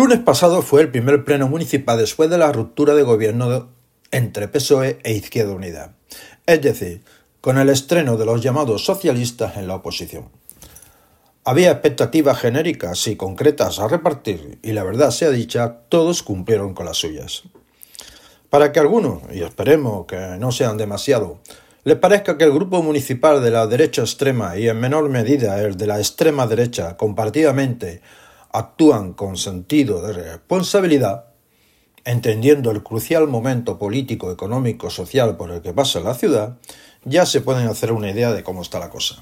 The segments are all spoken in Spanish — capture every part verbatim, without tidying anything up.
Lunes pasado fue el primer pleno municipal después de la ruptura de gobierno entre P S O E e Izquierda Unida, es decir, con el estreno de los llamados socialistas en la oposición. Había expectativas genéricas y concretas a repartir y la verdad sea dicha, todos cumplieron con las suyas. Para que algunos, y esperemos que no sean demasiado, les parezca que el grupo municipal de la derecha extrema y en menor medida el de la extrema derecha compartidamente actúan con sentido de responsabilidad, entendiendo el crucial momento político, económico, social por el que pasa la ciudad, ya se pueden hacer una idea de cómo está la cosa.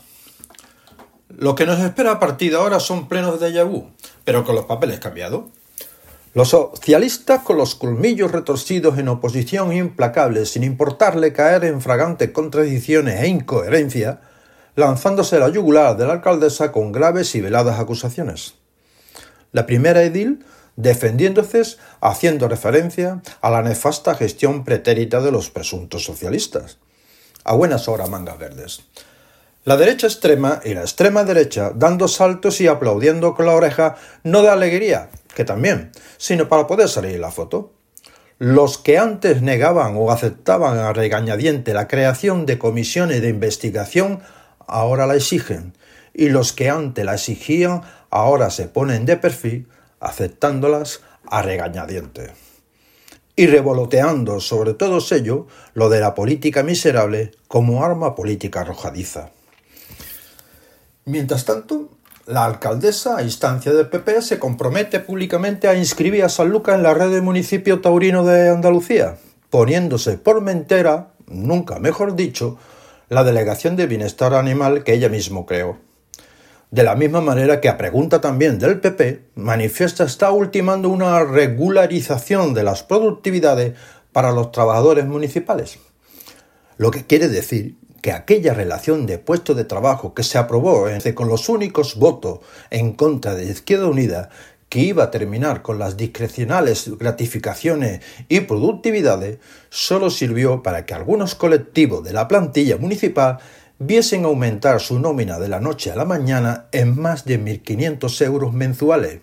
Lo que nos espera a partir de ahora son plenos de déjà vu, pero con los papeles cambiados. Los socialistas con los colmillos retorcidos en oposición implacable, sin importarle caer en fragantes contradicciones e incoherencias, lanzándose a la yugular de la alcaldesa con graves y veladas acusaciones. La primera edil defendiéndose haciendo referencia a la nefasta gestión pretérita de los presuntos socialistas. A buenas horas, mangas verdes. La derecha extrema y la extrema derecha dando saltos y aplaudiendo con la oreja, no de alegría, que también, sino para poder salir en la foto. Los que antes negaban o aceptaban a regañadiente la creación de comisiones de investigación, ahora la exigen, y los que antes la exigían, ahora se ponen de perfil, aceptándolas a regañadiente. Y revoloteando sobre todo ello lo de la política miserable como arma política arrojadiza. Mientras tanto, la alcaldesa, a instancia del P P, se compromete públicamente a inscribir a Sanlúcar en la red de municipio taurino de Andalucía, poniéndose por mentera, nunca mejor dicho, la delegación de bienestar animal que ella misma creó. De la misma manera que a pregunta también del P P, manifiesta está ultimando una regularización de las productividades para los trabajadores municipales. Lo que quiere decir que aquella relación de puestos de trabajo que se aprobó con los únicos votos en contra de Izquierda Unida, que iba a terminar con las discrecionales gratificaciones y productividades, solo sirvió para que algunos colectivos de la plantilla municipal viesen aumentar su nómina de la noche a la mañana en más de mil quinientos euros mensuales.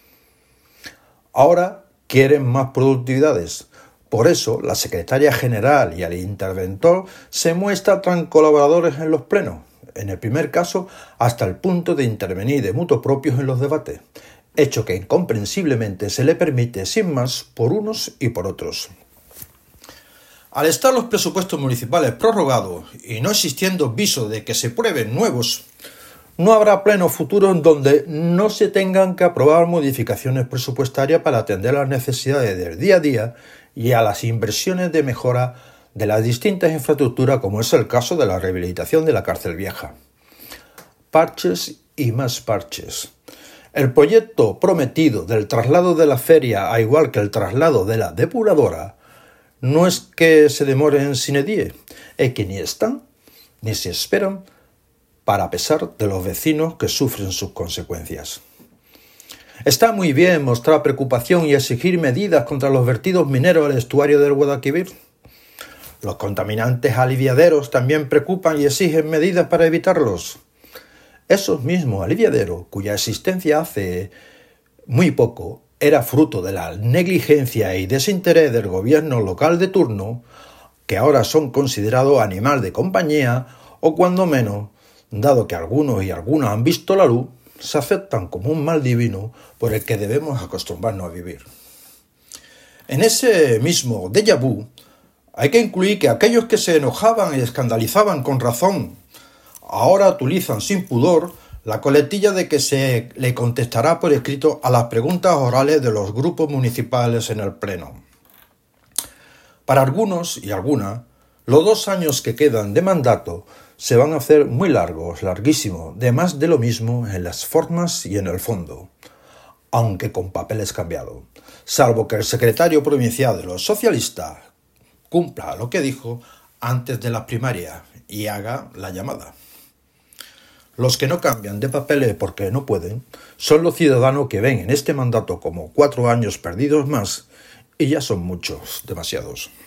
Ahora quieren más productividades. Por eso, la secretaria general y el interventor se muestran colaboradores en los plenos, en el primer caso hasta el punto de intervenir de mutuo propios en los debates, hecho que incomprensiblemente se le permite sin más por unos y por otros. Al estar los presupuestos municipales prorrogados y no existiendo viso de que se prueben nuevos, no habrá pleno futuro en donde no se tengan que aprobar modificaciones presupuestarias para atender las necesidades del día a día y a las inversiones de mejora de las distintas infraestructuras, como es el caso de la rehabilitación de la cárcel vieja. Parches y más parches. El proyecto prometido del traslado de la feria, a igual que el traslado de la depuradora, no es que se demoren sine die, es que ni están ni se esperan para pesar de los vecinos que sufren sus consecuencias. Está muy bien mostrar preocupación y exigir medidas contra los vertidos mineros al estuario del Guadalquivir. Los contaminantes aliviaderos también preocupan y exigen medidas para evitarlos. Esos mismos aliviaderos, cuya existencia hace muy poco era fruto de la negligencia y desinterés del gobierno local de turno, que ahora son considerados animal de compañía o cuando menos, dado que algunos y algunas han visto la luz, se aceptan como un mal divino por el que debemos acostumbrarnos a vivir. En ese mismo déjà vu hay que incluir que aquellos que se enojaban y escandalizaban con razón ahora utilizan sin pudor la coletilla de que se le contestará por escrito a las preguntas orales de los grupos municipales en el pleno. Para algunos y algunas, los dos años que quedan de mandato se van a hacer muy largos, larguísimos, de más de lo mismo en las formas y en el fondo, aunque con papeles cambiados, salvo que el secretario provincial de los socialistas cumpla lo que dijo antes de las primarias y haga la llamada. Los que no cambian de papeles porque no pueden son los ciudadanos que ven en este mandato como cuatro años perdidos más y ya son muchos, demasiados.